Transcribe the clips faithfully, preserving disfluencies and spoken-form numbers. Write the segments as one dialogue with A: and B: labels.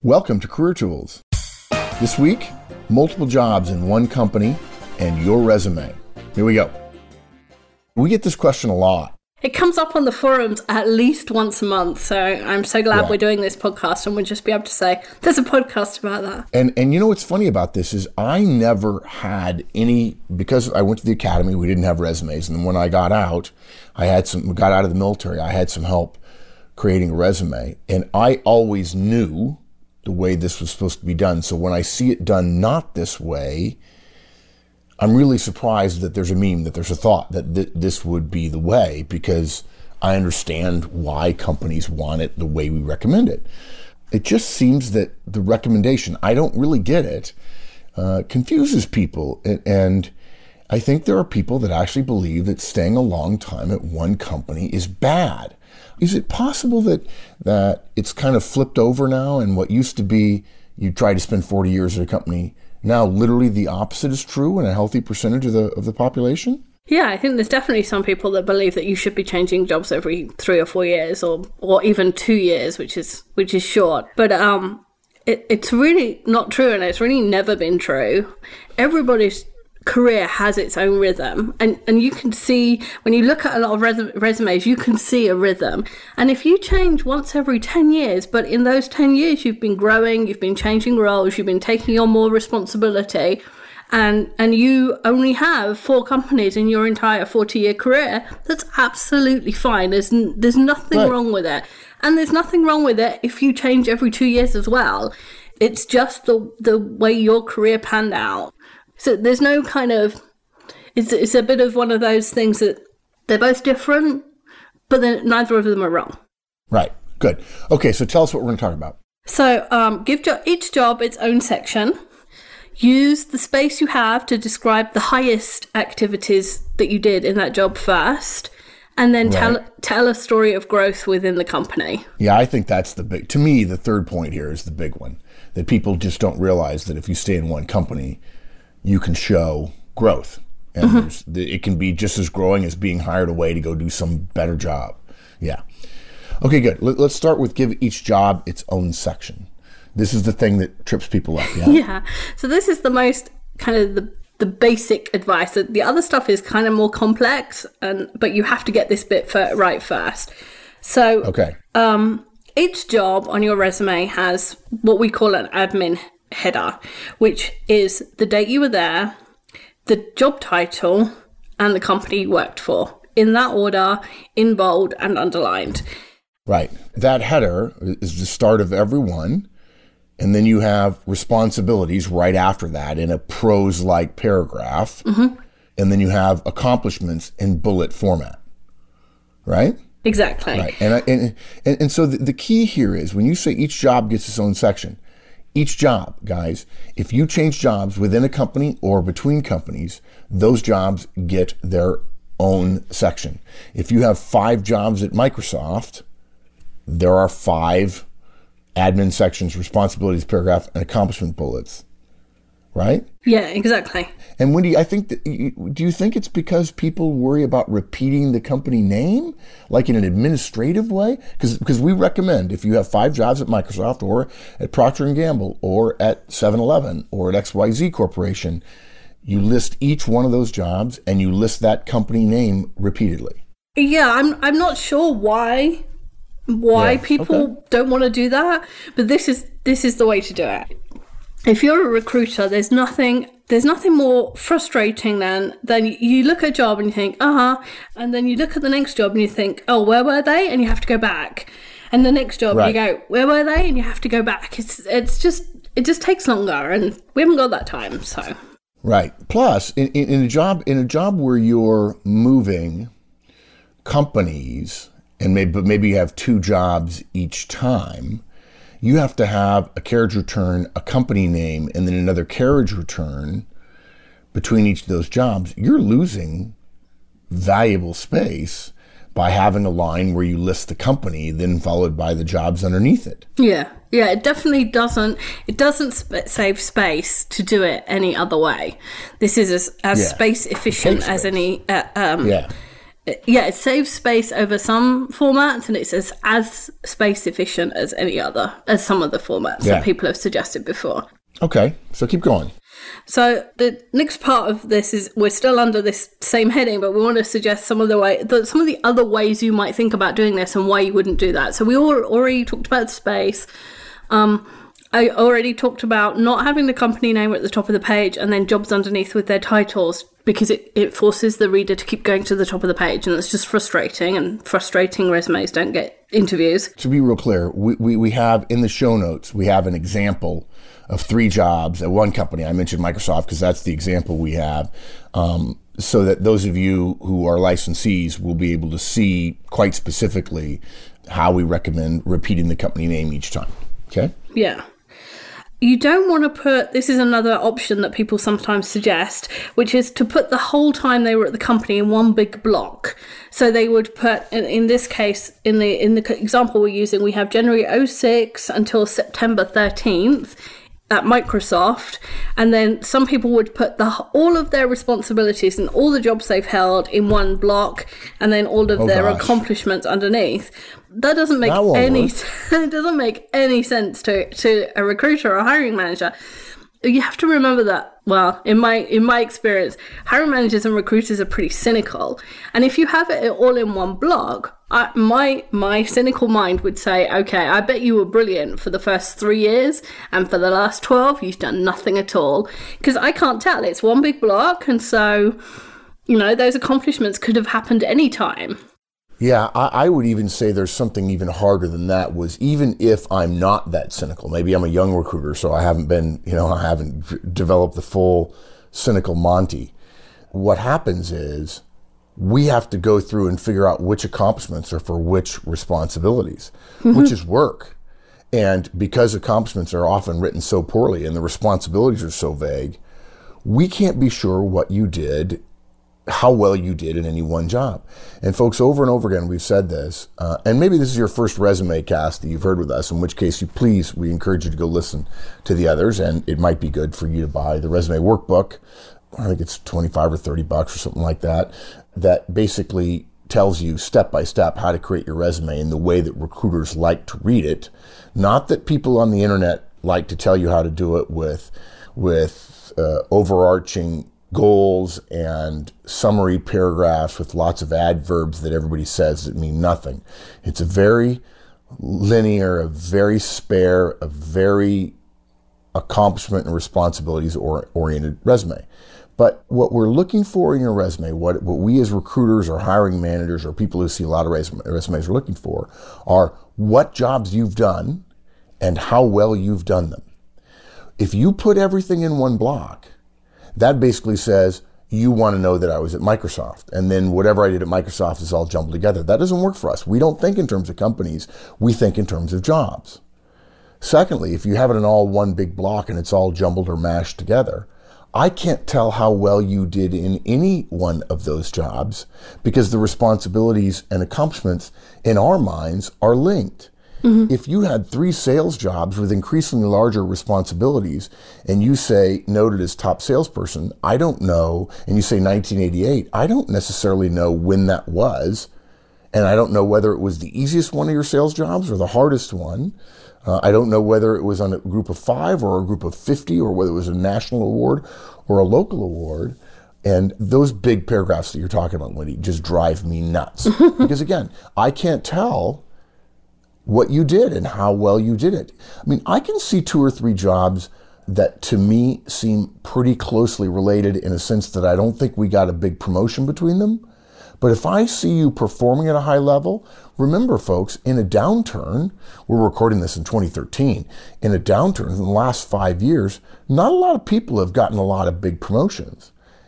A: Welcome to Career Tools. This week, multiple jobs in one company and your resume. Here we go. We get this question a lot.
B: It comes up on the forums at least once a month, so I'm so glad yeah. we're doing this podcast and we'll just be able to say, there's a podcast about that.
A: And and you know what's funny about this is I never had any, because I went to the academy, we didn't have resumes, and when I got out, I had some, got out of the military, I had some help creating a resume, and I always knew the way this was supposed to be done. So when I see it done not this way, I'm really surprised that there's a meme, that there's a thought that th- this would be the way, because I understand why companies want it the way we recommend it. It just seems that the recommendation, I don't really get it, uh, confuses people. And, and I think there are people that actually believe that staying a long time at one company is bad. Is it possible that that it's kind of flipped over now, and what used to be you try to spend forty years at a company, now literally the opposite is true in a healthy percentage of the of the population?
B: Yeah, I think there's definitely some people that believe that you should be changing jobs every three or four years, or or even two years, which is which is short. But um, it, it's really not true, and it's really never been true. Everybody's career has its own rhythm, and and you can see when you look at a lot of res- resumes you can see a rhythm. And if you change once every ten years, but in those ten years you've been growing, you've been changing roles, you've been taking on more responsibility, and and you only have four companies in your entire forty year career, that's absolutely fine. There's there's nothing right. wrong with it, and there's nothing wrong with it if you change every two years as well. It's just the the way your career panned out. So there's no kind of, it's it's a bit of one of those things that they're both different, but then neither of them are wrong.
A: Right. Good. Okay, so tell us what we're going to talk about.
B: So um, give jo- each job its own section. Use the space you have to describe the highest activities that you did in that job first, and then right. tell tell a story of growth within the company. Yeah,
A: I think that's the big, to me, the third point here is the big one, that people just don't realize that if you stay in one company, you can show growth, and mm-hmm. it can be just as growing as being hired away to go do some better job. Yeah. Okay, good. Let's start with give each job its own section. This is the thing that trips people up. Yeah.
B: Yeah. So this is the most kind of the the basic advice. The other stuff is kind of more complex, and but you have to get this bit for, right first. So
A: okay.
B: Um, each job on your resume has what we call an admin header, which is the date you were there, the job title, and the company you worked for, in that order, in bold and underlined.
A: Right. That header is the start of every one, and then you have responsibilities right after that in a prose-like paragraph,
B: mm-hmm.
A: and then you have accomplishments in bullet format. Right?
B: Exactly.
A: Right. And, I, and, and, and so the, the key here is when you say each job gets its own section, each job, guys, if you change jobs within a company or between companies, those jobs get their own section. If you have five jobs at Microsoft, there are five admin sections, responsibilities, paragraph, and accomplishment bullets, right?
B: Yeah, exactly.
A: And Wendy, I think, that, do you think it's because people worry about repeating the company name, like in an administrative way? Because because we recommend if you have five jobs at Microsoft or at Procter and Gamble or at seven eleven or at X Y Z Corporation, you list each one of those jobs and you list that company name repeatedly.
B: Yeah, I'm I'm not sure why why yeah, people okay. don't want to do that, but this is this is the way to do it. If you're a recruiter, there's nothing there's nothing more frustrating than than you look at a job and you think, uh-huh, and then you look at the next job and you think, oh, where were they? And you have to go back. And the next job, right. you go, where were they? And you have to go back. It's it's just it just takes longer, and we haven't got that time. So
A: right. Plus, in, in, in a job in a job where you're moving companies, and maybe but maybe you have two jobs each time, you have to have a carriage return, a company name, and then another carriage return between each of those jobs. You're losing valuable space by having a line where you list the company, then followed by the jobs underneath it.
B: Yeah, yeah, it definitely doesn't. It doesn't sp- save space to do it any other way. This is as, as
A: yeah.
B: space efficient as any. Uh, um,
A: yeah.
B: Yeah, it saves space over some formats, and it's as, as space efficient as any other, as some of the formats
A: Yeah.
B: that people have suggested before.
A: Okay, so keep going.
B: So the next part of this is we're still under this same heading, but we want to suggest some of the way, the, some of the other ways you might think about doing this and why you wouldn't do that. So we all already talked about space. Um, I already talked about not having the company name at the top of the page and then jobs underneath with their titles, because it, it forces the reader to keep going to the top of the page, and it's just frustrating, and frustrating resumes don't get interviews.
A: To be real clear, we, we, we have in the show notes, we have an example of three jobs at one company. I mentioned Microsoft because that's the example we have, um, so that those of you who are licensees will be able to see quite specifically how we recommend repeating the company name each time. Okay?
B: Yeah. You don't want to put, this is another option that people sometimes suggest, which is to put the whole time they were at the company in one big block. So they would put, in, in this case, in the in the example we're using, we have January oh six until September thirteenth at Microsoft, and then some people would put the all of their responsibilities and all the jobs they've held in one block, and then all of
A: oh,
B: their
A: gosh.
B: accomplishments underneath. That doesn't make
A: that
B: any it doesn't make any sense to to a recruiter or a hiring manager. You have to remember that, well, in my in my experience, hiring managers and recruiters are pretty cynical. And if you have it all in one block, I, my my cynical mind would say, okay, I bet you were brilliant for the first three years, and for the last twelve, you've done nothing at all. Because I can't tell. It's one big block, and so, you know, those accomplishments could have happened any time.
A: Yeah, I, I would even say there's something even harder than that. Was even if I'm not that cynical, maybe I'm a young recruiter, so I haven't been, you know, I haven't d- developed the full cynical Monty. What happens is we have to go through and figure out which accomplishments are for which responsibilities, mm-hmm. which is work. And because accomplishments are often written so poorly and the responsibilities are so vague, we can't be sure what you did, how well you did in any one job. And folks, over and over again, we've said this, uh, and maybe this is your first resume cast that you've heard with us, in which case you please, we encourage you to go listen to the others, and it might be good for you to buy the resume workbook. I think it's twenty-five or thirty bucks or something like that, that basically tells you step by step how to create your resume in the way that recruiters like to read it. Not that people on the internet like to tell you how to do it with, with uh, overarching goals and summary paragraphs with lots of adverbs that everybody says that mean nothing. It's a very linear, a very spare, a very accomplishment and responsibilities or oriented resume. But what we're looking for in your resume, what, what we as recruiters or hiring managers or people who see a lot of resume, resumes are looking for, are what jobs you've done and how well you've done them. If you put everything in one block, that basically says you want to know that I was at Microsoft, and then whatever I did at Microsoft is all jumbled together. That doesn't work for us. We don't think in terms of companies. We think in terms of jobs. Secondly, if you have it in all one big block and it's all jumbled or mashed together, I can't tell how well you did in any one of those jobs because the responsibilities and accomplishments in our minds are linked. Mm-hmm. If you had three sales jobs with increasingly larger responsibilities and you say noted as top salesperson, I don't know, and you say nineteen eighty-eight, I don't necessarily know when that was, and I don't know whether it was the easiest one of your sales jobs or the hardest one. Uh, I don't know whether it was on a group of five or a group of fifty or whether it was a national award or a local award. And those big paragraphs that you're talking about, Wendy, just drive me nuts. Because again, I can't tell what you did and how well you did it. I mean, I can see two or three jobs that to me seem pretty closely related in a sense that I don't think we got a big promotion between them. But if I see you performing at a high level, remember folks, in a downturn, we're recording this in twenty thirteen, in a downturn in the last five years, not a lot of people have gotten a lot of big promotions.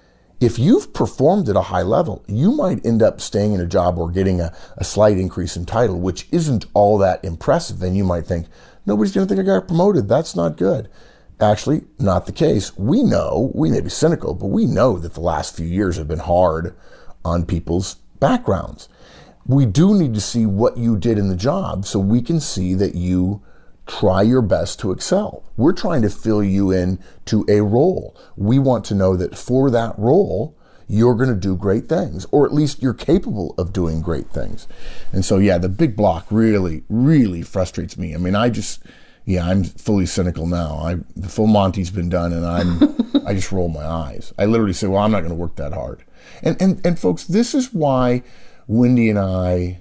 A: If you've performed at a high level, you might end up staying in a job or getting a, a slight increase in title, which isn't all that impressive. And you might think, nobody's going to think I got promoted. That's not good. Actually, not the case. We know, we may be cynical, but we know that the last few years have been hard on people's backgrounds. We do need to see what you did in the job so we can see that you try your best to excel. We're trying to fill you in to a role. We want to know that for that role, you're going to do great things, or at least you're capable of doing great things. And so, yeah, the big block really, really frustrates me. I mean, I just, yeah, I'm fully cynical now. I, the full Monty's been done, and I'm, I just roll my eyes. I literally say, well, I'm not going to work that hard. And, and, and folks, this is why Wendy and I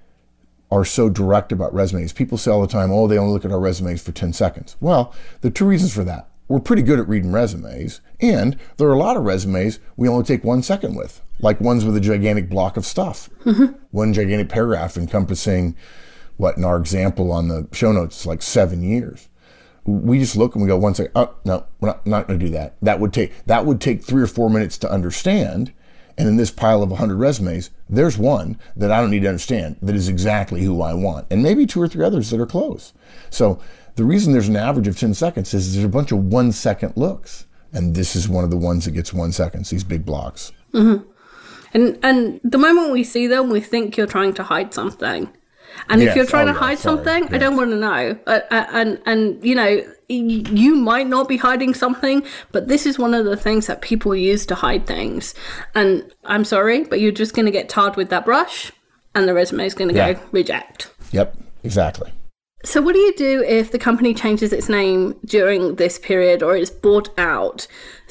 A: are so direct about resumes. People say all the time, oh, they only look at our resumes for ten seconds. Well, there are two reasons for that. We're pretty good at reading resumes, and there are a lot of resumes we only take one second with, like ones with a gigantic block of stuff. Mm-hmm. One gigantic paragraph encompassing, what, in our example on the show notes, is like seven years. We just look and we go one second, oh, no, we're not, not going to do that. That would take that would take three or four minutes to understand. And in this pile of one hundred resumes, there's one that I don't need to understand that is exactly who I want. And maybe two or three others that are close. So the reason there's an average of ten seconds is there's a bunch of one second looks. And this is one of the ones that gets one second, these big blocks.
B: Mm-hmm. And and the moment we see them, we think you're trying to hide something. And yes. if you're trying oh, to hide yeah, something, yeah. I don't want to know. Uh, and, and, you know, you might not be hiding something, but this is one of the things that people use to hide things. And I'm sorry, but you're just going to get tarred with that brush, and the resume is going to yeah. go reject.
A: Yep, exactly.
B: So what do you do if the company changes its name during this period or is bought out?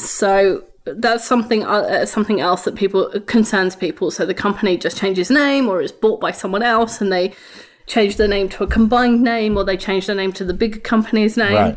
B: So that's something uh, something else that people concerns people. So the company just changes name, or is bought by someone else, and they change the name to a combined name, or they change the name to the bigger company's name. Right.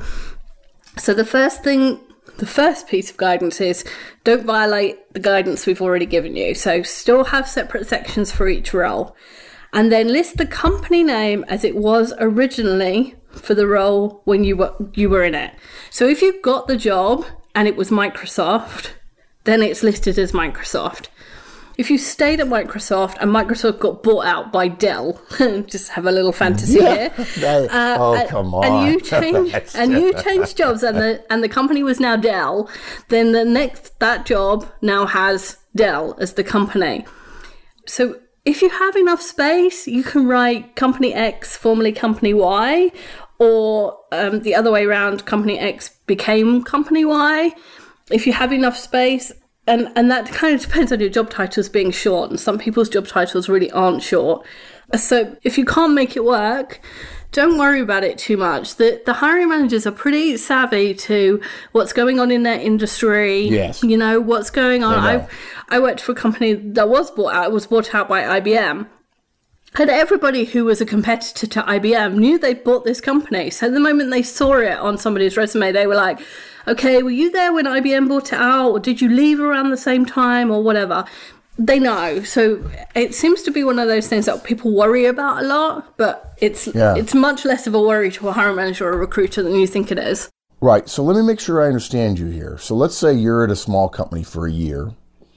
B: So the first thing, the first piece of guidance is don't violate the guidance we've already given you. So still have separate sections for each role, and then list the company name as it was originally for the role when you were you were in it. So if you got the job and it was Microsoft, then it's listed as Microsoft. If you stayed at Microsoft and Microsoft got bought out by Dell, just have a little fantasy
A: yeah,
B: here.
A: They, uh, oh, come on.
B: And you change and you changed jobs, and the and the company was now Dell, then the next that job now has Dell as the company. So if you have enough space, you can write Company X, formerly Company Y, or um, the other way around, Company X became Company Y. If you have enough space, and, and that kind of depends on your job titles being short, and some people's job titles really aren't short. So if you can't make it work, don't worry about it too much. The the hiring managers are pretty savvy to what's going on in their industry.
A: Yes.
B: You know, what's going on. I I worked for a company that was bought out, was bought out by I B M. And everybody who was a competitor to I B M knew they'd bought this company. So the moment they saw it on somebody's resume, they were like, okay, were you there when I B M bought it out? Or did you leave around the same time or whatever? They know. So it seems to be one of those things that people worry about a lot, but it's yeah. it's much less of a worry to a hiring manager or a recruiter than you think it is.
A: Right. So let me make sure I understand you here. So let's say you're at a small company for a year.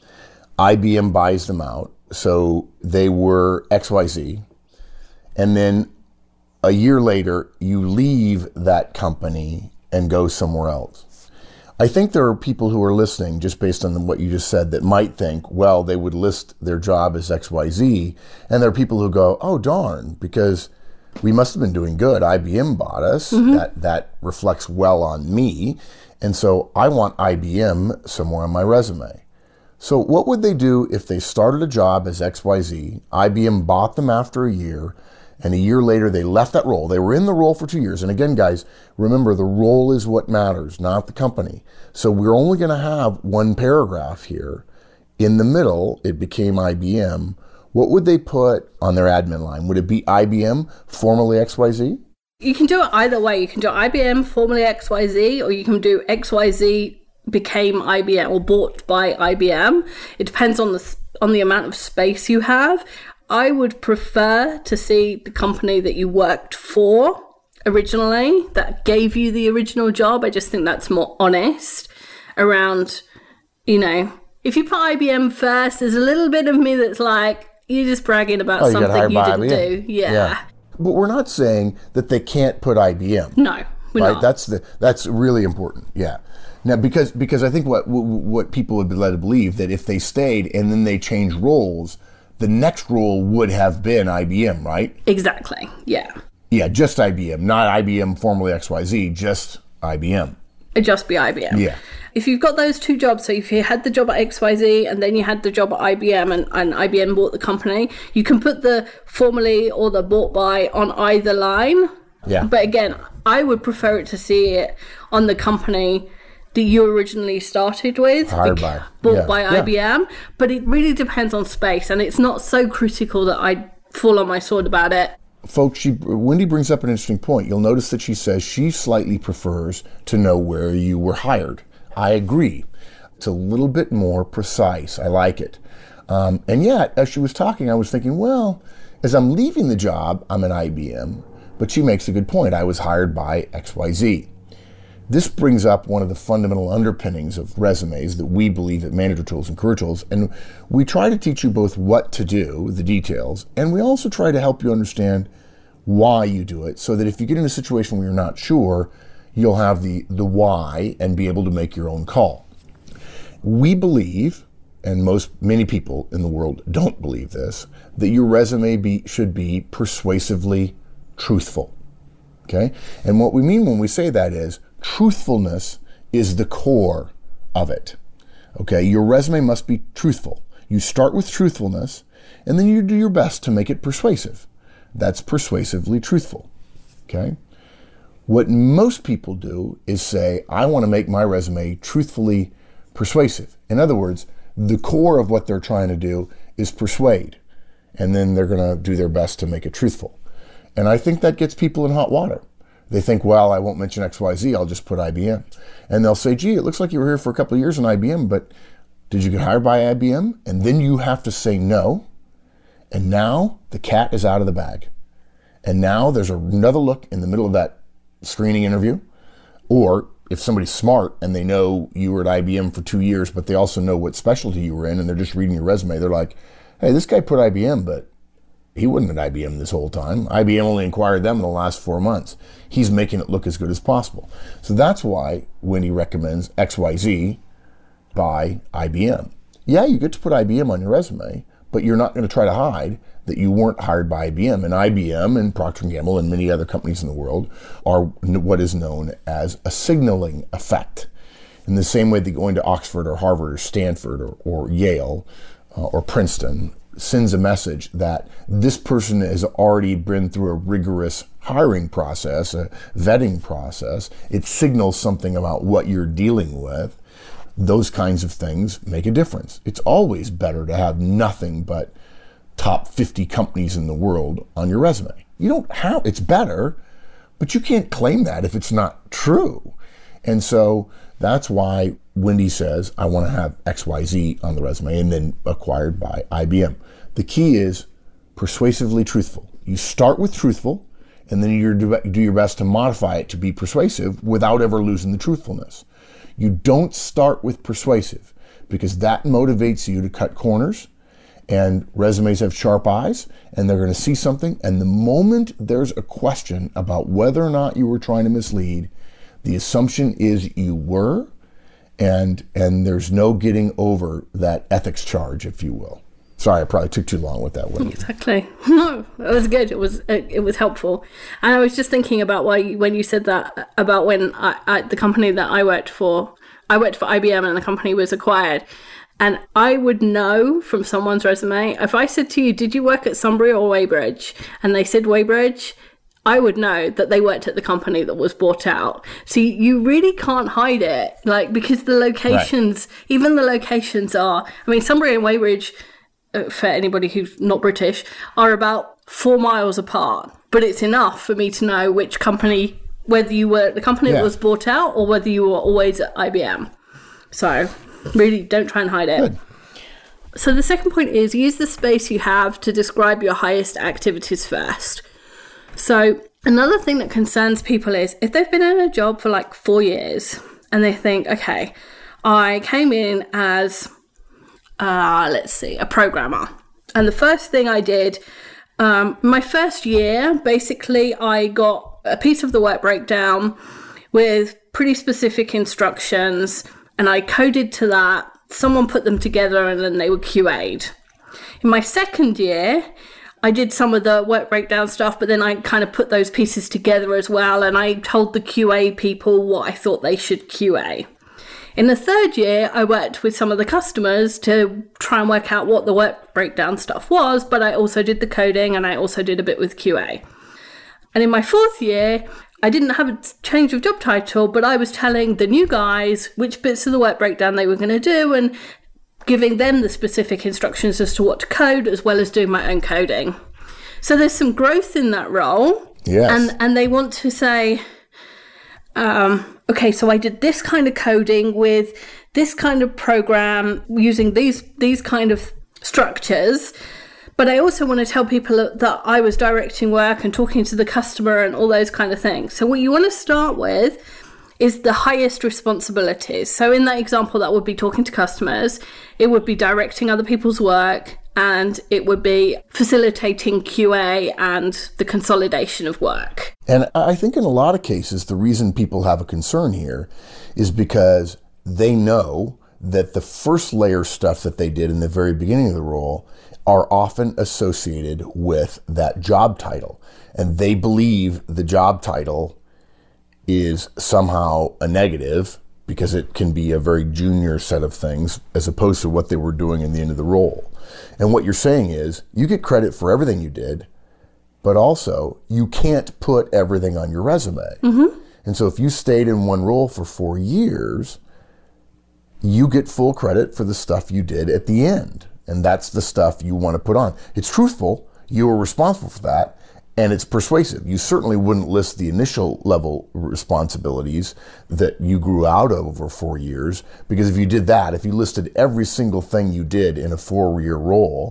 A: I B M buys them out. So they were X Y Z. And then a year later, you leave that company and go somewhere else. I think there are people who are listening, just based on what you just said, that might think, well, they would list their job as X Y Z. And there are people who go, oh, darn, because we must have been doing good. I B M bought us. Mm-hmm. That, that reflects well on me. And so I want I B M somewhere on my resume. So what would they do if they started a job as X Y Z, I B M bought them after a year, and a year later they left that role? They were in the role for two years. And again, guys, remember, the role is what matters, not the company. So we're only going to have one paragraph here. In the middle, it became I B M. What would they put on their admin line? Would it be I B M, formerly X Y Z?
B: You can do it either way. You can do I B M, formerly X Y Z, or you can do X Y Z became I B M or bought by I B M. It depends on the on the amount of space you have. I would prefer to see the company that you worked for originally, that gave you the original job. I just think that's more honest around, you know, if you put I B M first, there's a little bit of me that's like, you're just bragging about oh, something you, you didn't do. Yeah. yeah.
A: But we're not saying that they can't put I B M.
B: No, we're
A: right?
B: not.
A: That's the that's really important. Yeah. Now, because because I think what what people would be led to believe that if they stayed and then they changed roles, the next role would have been I B M, right?
B: Exactly. Yeah.
A: Yeah, just I B M, not I B M formerly X Y Z, just I B M.
B: just be I B M.
A: Yeah.
B: If you've got those two jobs, so if you had the job at X Y Z and then you had the job at I B M and, and I B M bought the company, you can put the formerly or the bought by on either line.
A: Yeah.
B: But again, I would prefer it to see it on the company that you originally started with,
A: Hired by.
B: bought
A: Yeah.
B: by
A: Yeah.
B: I B M. But it really depends on space, and it's not so critical that I fall on my sword about it.
A: Folks, she, Wendy brings up an interesting point. You'll notice that she says she slightly prefers to know where you were hired. I agree. It's a little bit more precise. I like it. Um, and yet, as she was talking, I was thinking, well, as I'm leaving the job, I'm at I B M. But she makes a good point. I was hired by X Y Z. This brings up one of the fundamental underpinnings of resumes that we believe at Manager Tools and Career Tools. And we try to teach you both what to do, the details, and we also try to help you understand why you do it, so that if you get in a situation where you're not sure, you'll have the, the why and be able to make your own call. We believe, and most many people in the world don't believe this, that your resume be, should be persuasively truthful. Okay? And what we mean when we say that is truthfulness is the core of it. Okay? Your resume must be truthful. You start with truthfulness, and then you do your best to make it persuasive. That's persuasively truthful. Okay? What most people do is say, I want to make my resume truthfully persuasive. In other words, the core of what they're trying to do is persuade, and then they're going to do their best to make it truthful. And I think that gets people in hot water. They think, well, I won't mention X Y Z, I'll just put I B M. And they'll say, gee, it looks like you were here for a couple of years in I B M, but did you get hired by I B M? And then you have to say no. And now the cat is out of the bag. And now there's another look in the middle of that screening interview. Or if somebody's smart and they know you were at I B M for two years, but they also know what specialty you were in, and they're just reading your resume, they're like, hey, this guy put I B M, but he wasn't at I B M this whole time. I B M only acquired them in the last four months. He's making it look as good as possible. So that's why Wendy recommends X Y Z by I B M. Yeah, you get to put I B M on your resume, but you're not going to try to hide that you weren't hired by I B M. And I B M and Procter and Gamble and many other companies in the world are what is known as a signaling effect. In the same way that going to Oxford or Harvard or Stanford or, or Yale uh, or Princeton sends a message that this person has already been through a rigorous hiring process, a vetting process. It signals something about what you're dealing with. Those kinds of things make a difference. It's always better to have nothing but top fifty companies in the world on your resume. You don't have, it's better, but you can't claim that if it's not true. And so that's why Wendy says, I want to have X Y Z on the resume and then acquired by I B M. The key is persuasively truthful. You start with truthful, and then you do your best to modify it to be persuasive without ever losing the truthfulness. You don't start with persuasive because that motivates you to cut corners, and resumes have sharp eyes, and they're going to see something. And the moment there's a question about whether or not you were trying to mislead, the assumption is you were, and and there's no getting over that ethics charge, if you will. Sorry, I probably took too long with that one.
B: Exactly. No, it was good. It was it, it was helpful. And I was just thinking about why you, when you said that about when I, I, the company that I worked for, I worked for I B M and the company was acquired. And I would know from someone's resume, if I said to you, did you work at Sunbury or Weybridge? And they said Weybridge, I would know that they worked at the company that was bought out. So you really can't hide it, like, because the locations, right. even the locations are, I mean, Sunbury and Weybridge, uh, for anybody who's not British, are about four miles apart. But it's enough for me to know which company, whether you were at the company yeah. that was bought out or whether you were always at I B M. So really, don't try and hide it.
A: Good.
B: So the second point is use the space you have to describe your highest activities first. So another thing that concerns people is if they've been in a job for like four years and they think, okay, I came in as, uh, let's see, a programmer. And the first thing I did, um, my first year, basically I got a piece of the work breakdown with pretty specific instructions and I coded to that. Someone put them together and then they were Q A'd. In my second year, I did some of the work breakdown stuff, but then I kind of put those pieces together as well. And I told the Q A people what I thought they should Q A. In the third year, I worked with some of the customers to try and work out what the work breakdown stuff was, but I also did the coding and I also did a bit with Q A. And in my fourth year, I didn't have a change of job title, but I was telling the new guys which bits of the work breakdown they were going to do and giving them the specific instructions as to what to code, as well as doing my own coding. So there's some growth in that role.
A: Yes.
B: And, and they want to say, um, okay, so I did this kind of coding with this kind of program using these these kind of structures. But I also want to tell people that I was directing work and talking to the customer and all those kind of things. So what you want to start with is the highest responsibilities. So in that example, that would be talking to customers, it would be directing other people's work, and it would be facilitating Q A and the consolidation of work.
A: And I think in a lot of cases, the reason people have a concern here is because they know that the first layer stuff that they did in the very beginning of the role are often associated with that job title. And they believe the job title is somehow a negative because it can be a very junior set of things as opposed to what they were doing in the end of the role. And what you're saying is you get credit for everything you did, but also you can't put everything on your resume.
B: Mm-hmm.
A: And so if you stayed in one role for four years, you get full credit for the stuff you did at the end. And that's the stuff you want to put on. It's truthful. You were responsible for that. And it's persuasive. You certainly wouldn't list the initial level responsibilities that you grew out of over four years. Because if you did that, if you listed every single thing you did in a four-year role,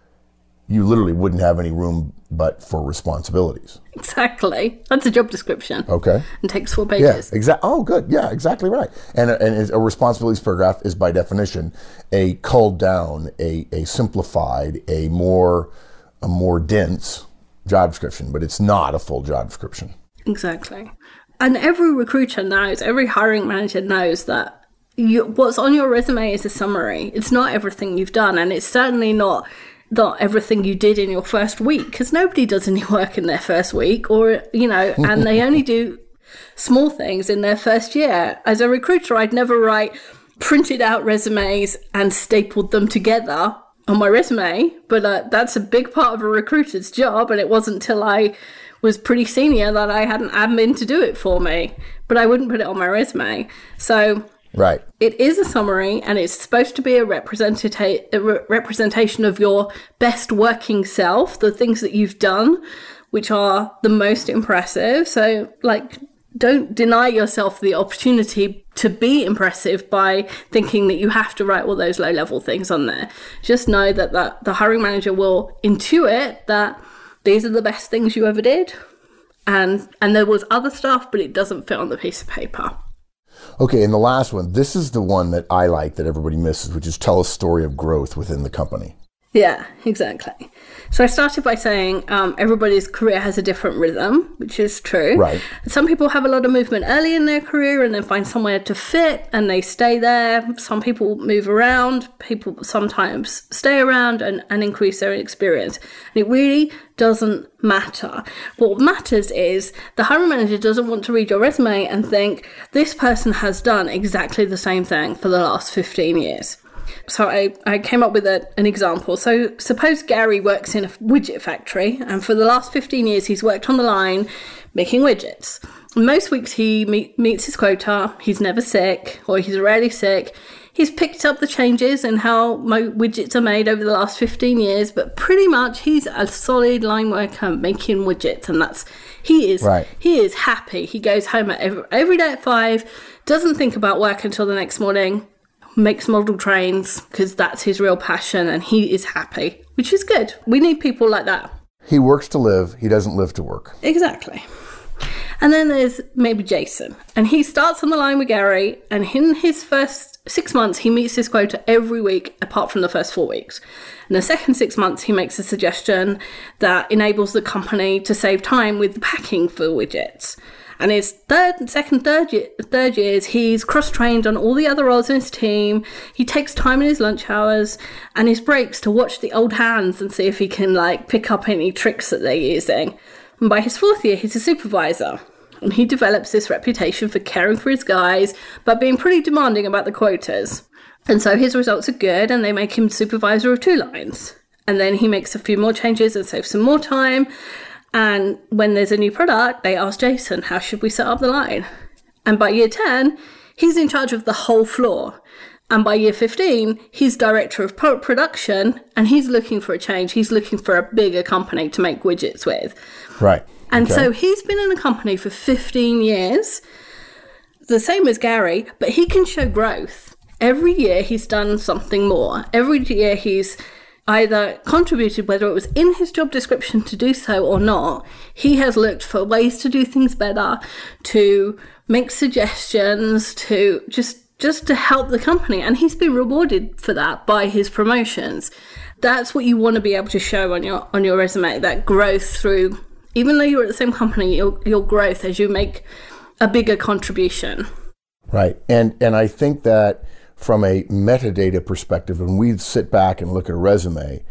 A: you literally wouldn't have any room but for responsibilities.
B: Exactly. That's a job description.
A: Okay.
B: And takes four pages.
A: Yeah, exactly. Oh, good. Yeah, exactly right. And a, and a responsibilities paragraph is by definition a culled down, a, a simplified, a more a more dense job description, but it's not a full job description.
B: Exactly. And every recruiter knows, every hiring manager knows that you, what's on your resume is a summary. It's not everything you've done, and it's certainly not not everything you did in your first week, because nobody does any work in their first week, or, you know, and they only do small things in their first year. As a recruiter, I'd never write printed out resumes and stapled them together on my resume, but uh, that's a big part of a recruiter's job, and it wasn't until I was pretty senior that I had an admin to do it for me, but I wouldn't put it on my resume. So
A: right.
B: It is a summary, and it's supposed to be a, representata- a re- representation of your best working self, the things that you've done, which are the most impressive. So, like, don't deny yourself the opportunity to be impressive by thinking that you have to write all those low-level things on there. Just know that the, the hiring manager will intuit that these are the best things you ever did, and and there was other stuff, but it doesn't fit on the piece of paper.
A: Okay, and the last one, this is the one that I like that everybody misses, which is tell a story of growth within the company.
B: Yeah, exactly. So I started by saying um, everybody's career has a different rhythm, which is true.
A: Right.
B: Some people have a lot of movement early in their career and then find somewhere to fit and they stay there. Some people move around. People sometimes stay around and, and increase their experience. And it really doesn't matter. What matters is the hiring manager doesn't want to read your resume and think this person has done exactly the same thing for the last fifteen years. So I, I came up with a, an example. So suppose Gary works in a widget factory, and for the last fifteen years he's worked on the line making widgets. Most weeks he meet, meets his quota, he's never sick, or he's rarely sick. He's picked up the changes in how my widgets are made over the last fifteen years, but pretty much he's a solid line worker making widgets, and that's, he is,
A: right.
B: He is happy. He goes home at every, every day at five, doesn't think about work until the next morning, makes model trains because that's his real passion, and he is happy, which is good. We need people like that.
A: He works to live. He doesn't live to work.
B: Exactly. And then there's maybe Jason, and he starts on the line with Gary, and in his first six months, he meets his quota every week apart from the first four weeks. In the second six months, he makes a suggestion that enables the company to save time with packing for widgets. And his third, second, third year, third years, he's cross-trained on all the other roles in his team. He takes time in his lunch hours and his breaks to watch the old hands and see if he can like pick up any tricks that they're using. And by his fourth year, he's a supervisor. And he develops this reputation for caring for his guys, but being pretty demanding about the quotas. And so his results are good, and they make him supervisor of two lines. And then he makes a few more changes and saves some more time. And when there's a new product, they ask Jason, how should we set up the line? And by year ten, he's in charge of the whole floor. And by year fifteen, he's director of production, and he's looking for a change. He's looking for a bigger company to make widgets with.
A: Right.
B: And
A: okay.
B: so he's been in a company for fifteen years, the same as Gary, but he can show growth. Every year he's done something more. Every year he's either contributed, whether it was in his job description to do so or not. He has looked for ways to do things better, to make suggestions, to just, just to help the company. And he's been rewarded for that by his promotions. That's what you want to be able to show on your on your resume, that growth through, even though you're at the same company, your, your growth as you make a bigger contribution.
A: Right. And and I think that from a metadata perspective, when we sit back and look at a resume,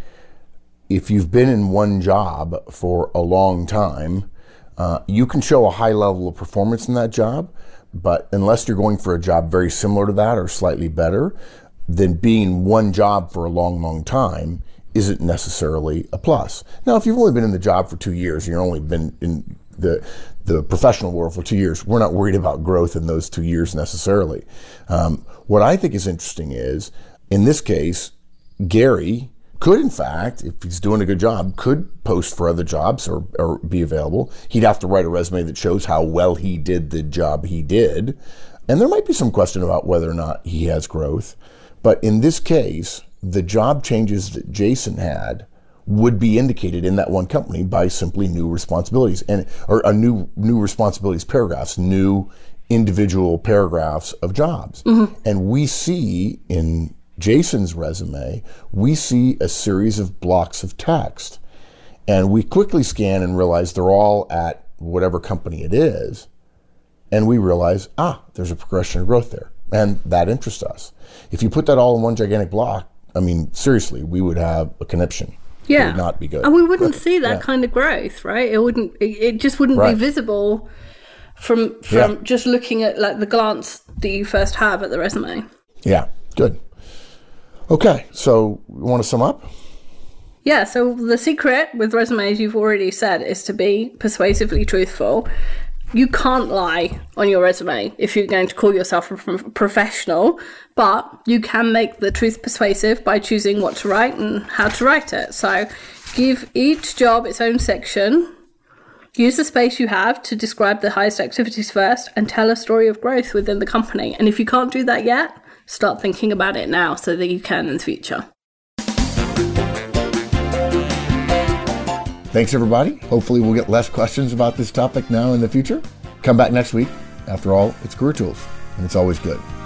A: if you've been in one job for a long time, uh, you can show a high level of performance in that job, but unless you're going for a job very similar to that or slightly better, then being one job for a long, long time isn't necessarily a plus. Now, if you've only been in the job for two years and you've only been in the the professional world for two years, we're not worried about growth in those two years necessarily. Um, what I think is interesting is, in this case, Gary could, in fact, if he's doing a good job, could post for other jobs or, or be available. He'd have to write a resume that shows how well he did the job he did. And there might be some question about whether or not he has growth. But in this case, the job changes that Jason had would be indicated in that one company by simply new responsibilities and or a new new responsibilities paragraphs, new individual paragraphs of jobs. Mm-hmm. And we see in Jason's resume, we see a series of blocks of text. And we quickly scan and realize they're all at whatever company it is. And we realize, ah, there's a progression of growth there. And that interests us. If you put that all in one gigantic block, I mean, seriously, we would have a conniption.
B: Yeah.
A: It would not be good.
B: And we wouldn't see that yeah. kind of growth, right? It wouldn't, it, it just wouldn't right. be visible from from yeah. just looking at like the glance that you first have at the resume.
A: Yeah, good. Okay, so you want to sum up?
B: Yeah, so the secret with resumes, you've already said, is to be persuasively truthful. You can't lie on your resume if you're going to call yourself a professional, but you can make the truth persuasive by choosing what to write and how to write it. So give each job its own section, use the space you have to describe the highest activities first, and tell a story of growth within the company. And if you can't do that yet, start thinking about it now so that you can in the future.
A: Thanks, everybody. Hopefully we'll get less questions about this topic now in the future. Come back next week. After all, it's Career Tools, and it's always good.